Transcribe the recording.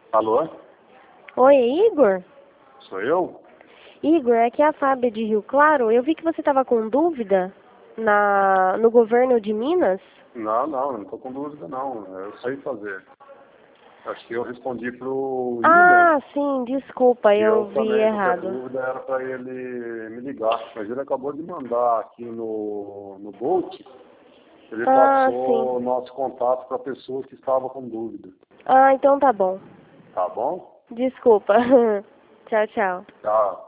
Alô? Oi, Igor? Sou eu? Igor, aqui é a Fábia de Rio Claro. Eu vi que você estava com dúvida no governo de Minas. Não estou com dúvida não. Eu sei fazer. Acho que eu respondi pro William, Ah, sim, desculpa, que eu eu vi também, qualquer errado. dúvida, era para ele me ligar. Mas ele acabou de mandar aqui no Bolt, ele Ah, passou o sim. nosso contato para pessoas que estavam com dúvida. Ah, então tá bom. Tá bom? Desculpa. Tchau, tchau. Tá.